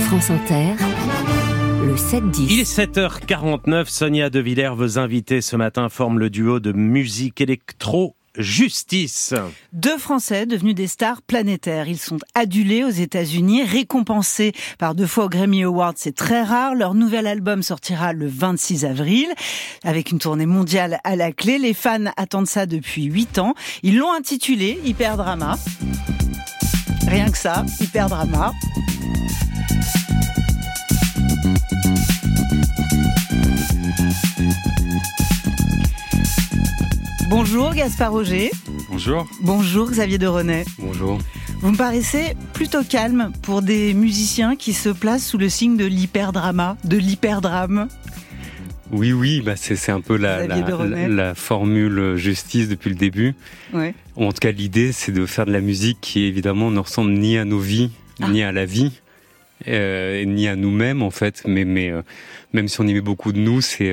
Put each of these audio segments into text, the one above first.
France Inter, le 7-10. Il est 7h49, Sonia De Villers, vos invités ce matin forment le duo de musique électro Justice. Deux Français devenus des stars planétaires. Ils sont adulés aux États-Unis, récompensés par 2 fois au Grammy Awards. C'est très rare. Leur nouvel album sortira le 26 avril, avec une tournée mondiale à la clé. Les fans attendent ça depuis 8 ans. Ils l'ont intitulé Hyper Drama. Rien que ça, Hyper Drama. Bonjour Gaspard Roger. Bonjour. Bonjour Xavier Derenay. Bonjour. Vous me paraissez plutôt calme pour des musiciens qui se placent sous le signe de l'hyperdrama, de l'hyperdrame. Oui, c'est un peu la formule Justice depuis le début. Ouais. En tout cas, l'idée, c'est de faire de la musique qui, évidemment, ne ressemble ni à nos vies, ni à la vie, ni à nous-mêmes, en fait. Mais même si on y met beaucoup de nous, c'est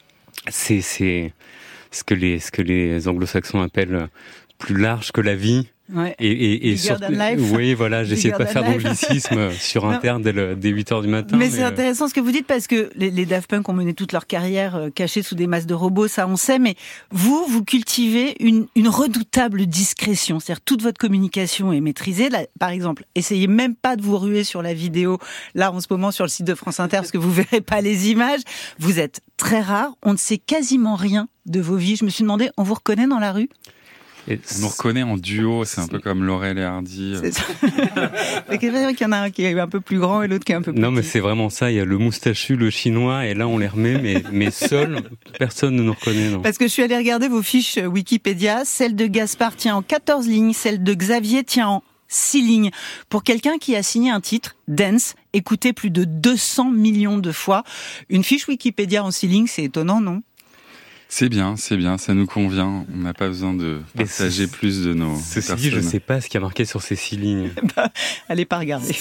ce que les anglo-saxons appellent plus large que la vie. Ouais. Et surtout, oui, voilà, j'essaie de pas faire d'anglicisme sur Inter dès 8h du matin. Mais c'est intéressant ce que vous dites parce que les Daft Punk ont mené toute leur carrière cachés sous des masses de robots, ça on sait, mais vous cultivez une redoutable discrétion. C'est-à-dire toute votre communication est maîtrisée. Là, par exemple, essayez même pas de vous ruer sur la vidéo, là en ce moment sur le site de France Inter, parce que vous verrez pas les images. Vous êtes très rare, on ne sait quasiment rien de vos vies. Je me suis demandé, on vous reconnaît dans la rue ? On nous reconnaît en duo, c'est un peu comme Laurel et Hardy. C'est ça. C'est vrai qu'il y en a un qui est un peu plus grand et l'autre qui est un peu plus petit. Non, mais c'est vraiment ça. Il y a le moustachu, le chinois, et là on les remet, mais seul, personne ne nous reconnaît. Non. Parce que je suis allée regarder vos fiches Wikipédia. Celle de Gaspard tient en 14 lignes, celle de Xavier tient en 6 lignes. Pour quelqu'un qui a signé un titre, Dance, écouté plus de 200 millions de fois, une fiche Wikipédia en 6 lignes, c'est étonnant, non ? C'est bien, ça nous convient. On n'a pas besoin de partager plus de nos personnes. Dit, je ne sais pas ce qu'il y a marqué sur ces 6 lignes. Allez pas regarder.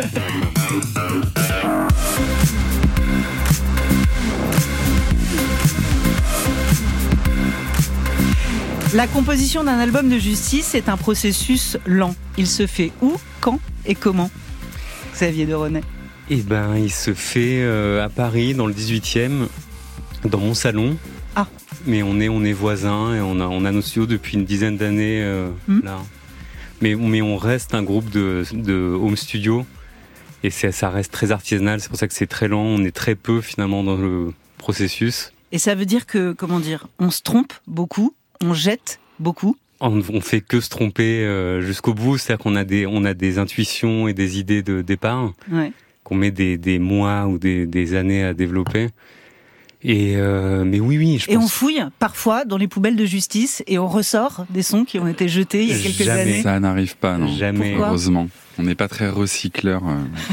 La composition d'un album de Justice est un processus lent. Il se fait où, quand et comment ? Xavier Derenay. Il se fait à Paris, dans le 18e, dans mon salon. Ah. Mais on est voisins et on a nos studios depuis une dizaine d'années là. Mais on reste un groupe de home studio et ça reste très artisanal. C'est pour ça que c'est très lent. On est très peu finalement dans le processus. Et ça veut dire que on se trompe beaucoup, on jette beaucoup. On fait que se tromper jusqu'au bout. C'est-à-dire qu'on a des intuitions et des idées de départ qu'on met des mois ou des années à développer. Mais oui, je pense. Et on fouille parfois dans les poubelles de Justice et on ressort des sons qui ont été jetés il y a quelques années. Ça n'arrive pas, non. Jamais. Pourquoi ? Heureusement. On n'est pas très recycleur.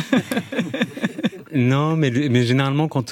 Non, mais généralement quand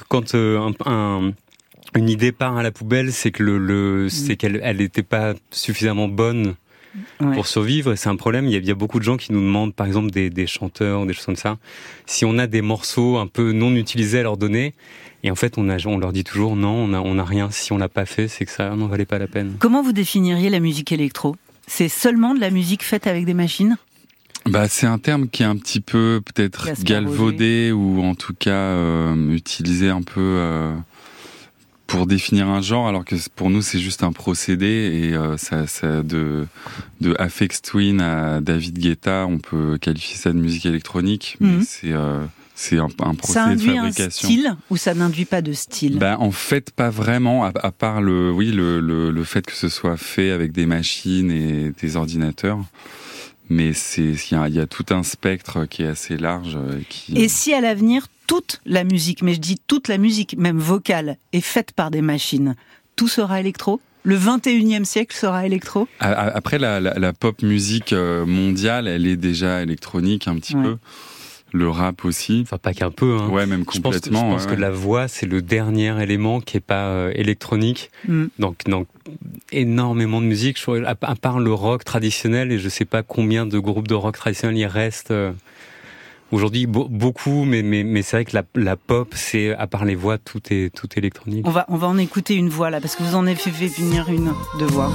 une idée part à la poubelle, c'est que c'est qu'elle n'était pas suffisamment bonne pour survivre. Et c'est un problème. Il y a beaucoup de gens qui nous demandent, par exemple, des chanteurs ou des choses comme ça, si on a des morceaux un peu non utilisés à leur donner. Et en fait, on leur dit toujours non, on n'a rien. Si on l'a pas fait, c'est que ça n'en valait pas la peine. Comment vous définiriez la musique électro ? C'est seulement de la musique faite avec des machines ? C'est un terme qui est un petit peu peut-être galvaudé ou en tout cas utilisé un peu pour définir un genre, alors que pour nous c'est juste un procédé et ça de Aphex Twin à David Guetta, on peut qualifier ça de musique électronique, mais c'est un procédé de fabrication. Ça induit un style ou ça n'induit pas de style ? En fait, pas vraiment, à part le fait que ce soit fait avec des machines et des ordinateurs. Mais il y a tout un spectre qui est assez large. Et si à l'avenir, toute la musique, mais je dis toute la musique, même vocale, est faite par des machines, tout sera électro ? Le 21e siècle sera électro ? Après, la pop musique mondiale, elle est déjà électronique un petit peu. Le rap aussi. Enfin, pas qu'un peu. Hein. Ouais, même complètement. Je pense que la voix, c'est le dernier élément qui est pas électronique. Donc, énormément de musique. À part le rock traditionnel, et je sais pas combien de groupes de rock traditionnel il reste. Aujourd'hui, beaucoup, mais c'est vrai que la pop, c'est, à part les voix, tout est électronique. On va en écouter une voix là, parce que vous en avez fait venir une de voix.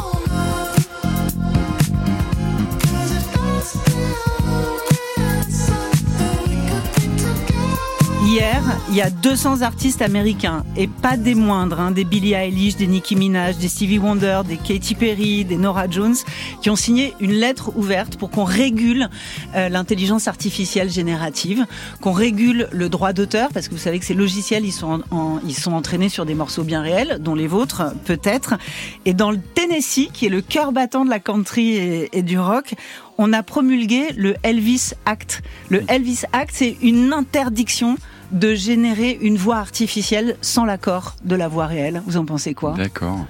Hier, il y a 200 artistes américains, et pas des moindres, des Billie Eilish, des Nicki Minaj, des Stevie Wonder, des Katy Perry, des Norah Jones, qui ont signé une lettre ouverte pour qu'on régule l'intelligence artificielle générative, qu'on régule le droit d'auteur, parce que vous savez que ces logiciels, ils sont entraînés sur des morceaux bien réels, dont les vôtres, peut-être. Et dans le Tennessee, qui est le cœur battant de la country et du rock, on a promulgué le Elvis Act. Le Elvis Act, c'est une interdiction de générer une voix artificielle sans l'accord de la voix réelle. Vous en pensez quoi ? D'accord.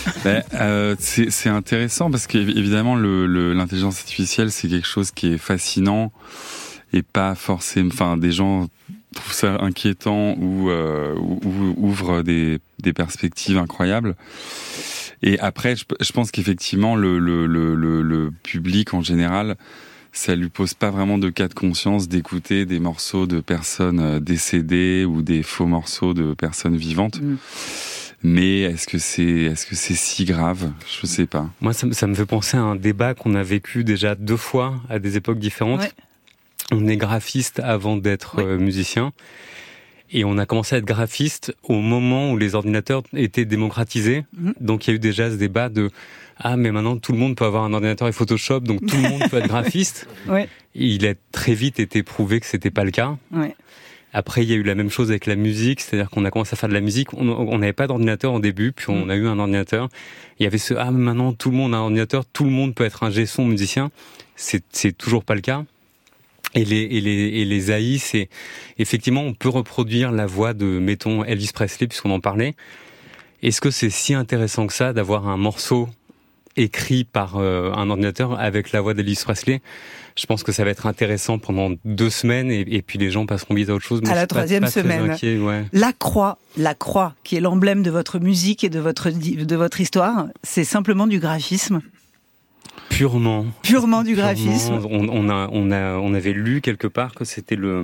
C'est intéressant parce qu'évidemment, l'intelligence artificielle, c'est quelque chose qui est fascinant et pas forcément... Enfin, des gens trouvent ça inquiétant ou ouvrent des perspectives incroyables. Et après, je pense qu'effectivement, le public en général, ça lui pose pas vraiment de cas de conscience d'écouter des morceaux de personnes décédées ou des faux morceaux de personnes vivantes. Mais est-ce que c'est si grave ? Je sais pas. Moi, ça me fait penser à un débat qu'on a vécu déjà 2 fois à des époques différentes. Ouais. On est graphiste avant d'être musicien. Et on a commencé à être graphiste au moment où les ordinateurs étaient démocratisés. Donc il y a eu déjà ce débat de « Ah, mais maintenant tout le monde peut avoir un ordinateur et Photoshop, donc tout le monde peut être graphiste ». Il a très vite été prouvé que c'était pas le cas. Après, il y a eu la même chose avec la musique, c'est-à-dire qu'on a commencé à faire de la musique. On n'avait pas d'ordinateur au début, puis on a eu un ordinateur. Il y avait ce « Ah, mais maintenant tout le monde a un ordinateur, tout le monde peut être un G-son musicien ». C'est toujours pas le cas. Et les AI, c'est effectivement, on peut reproduire la voix de, mettons, Elvis Presley, puisqu'on en parlait. Est-ce que c'est si intéressant que ça d'avoir un morceau écrit par un ordinateur avec la voix d'Elvis Presley ? Je pense que ça va être intéressant pendant 2 semaines et puis les gens passeront vite à autre chose. À la 3e semaine. Inquiet, La croix, qui est l'emblème de votre musique et de votre histoire, c'est simplement du graphisme. Purement du graphisme. On avait lu quelque part que c'était le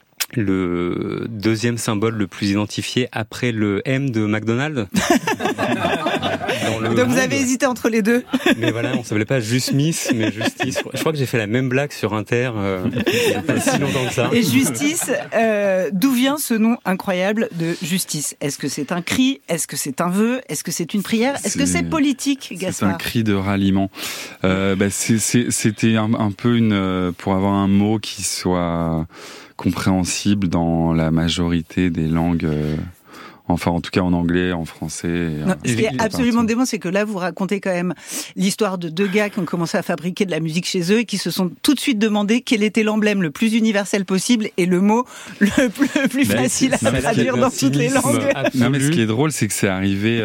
2e symbole le plus identifié après le M de McDonald's. Donc vous avez hésité entre les deux. Mais voilà, on s'appelait pas Just Miss, mais Justice. Je crois que j'ai fait la même blague sur Inter il n'y a pas si longtemps que ça. Et Justice, d'où vient ce nom incroyable de Justice ? Est-ce que c'est un cri ? Est-ce que c'est un vœu ? Est-ce que c'est une prière ? Est-ce que c'est politique, Gaspard ? C'est un cri de ralliement. C'était un peu pour avoir un mot qui soit compréhensible dans la majorité des langues, enfin en tout cas en anglais, en français. Ce qui est absolument dément, c'est que là vous racontez quand même l'histoire de 2 gars qui ont commencé à fabriquer de la musique chez eux et qui se sont tout de suite demandé quel était l'emblème le plus universel possible et le mot le plus facile à traduire dans toutes les langues. Non, mais ce qui est drôle, c'est que c'est arrivé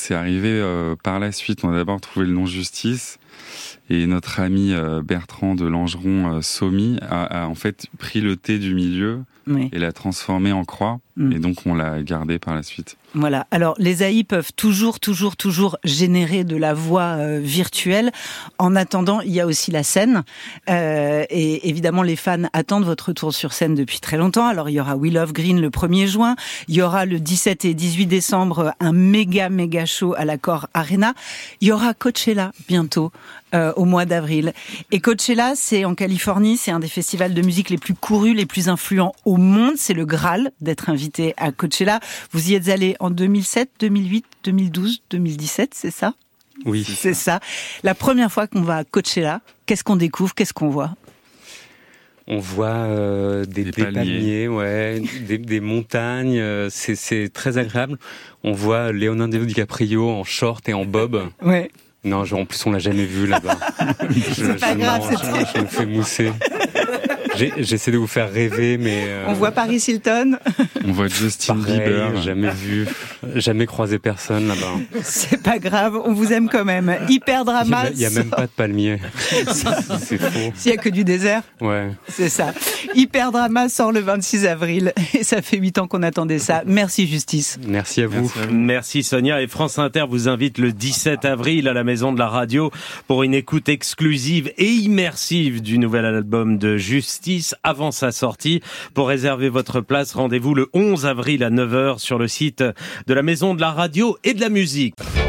par la suite. On a d'abord trouvé le nom Justice. Et notre ami Bertrand de Langeron, Somi, a en fait pris le T du milieu et l'a transformé en croix. Et donc on l'a gardé par la suite. Voilà. Alors les AI peuvent toujours générer de la voix virtuelle. En attendant, il y a aussi la scène. Et évidemment, les fans attendent votre retour sur scène depuis très longtemps. Alors il y aura We Love Green le 1er juin. Il y aura le 17 et 18 décembre un méga show à l'Accor Arena. Il y aura Coachella bientôt. Au mois d'avril. Et Coachella, c'est en Californie, c'est un des festivals de musique les plus courus, les plus influents au monde. C'est le Graal d'être invité à Coachella. Vous y êtes allé en 2007, 2008, 2012, 2017, c'est ça ? Oui. C'est ça. La première fois qu'on va à Coachella, qu'est-ce qu'on découvre ? Qu'est-ce qu'on voit ? On voit des palmiers, des montagnes, c'est très agréable. On voit Leonardo DiCaprio en short et en bob. Ouais. Non, en plus on l'a jamais vu là-bas. C'est pas grave, je me fais mousser. J'essaie de vous faire rêver, mais... On voit Paris Hilton. On voit Justin Bieber. Jamais vu, jamais croisé personne là-bas. C'est pas grave, on vous aime quand même. Hyper Drama. Il y a même pas de palmiers. C'est faux. S'il y a que du désert. Ouais. C'est ça. Hyper Drama sort le 26 avril. Et ça fait 8 ans qu'on attendait ça. Merci Justice. Merci à vous. Merci Sonia. Et France Inter vous invite le 17 avril à la Maison de la Radio pour une écoute exclusive et immersive du nouvel album de Justice avant sa sortie. Pour réserver votre place, rendez-vous le 11 avril à 9h sur le site de la Maison de la Radio et de la Musique.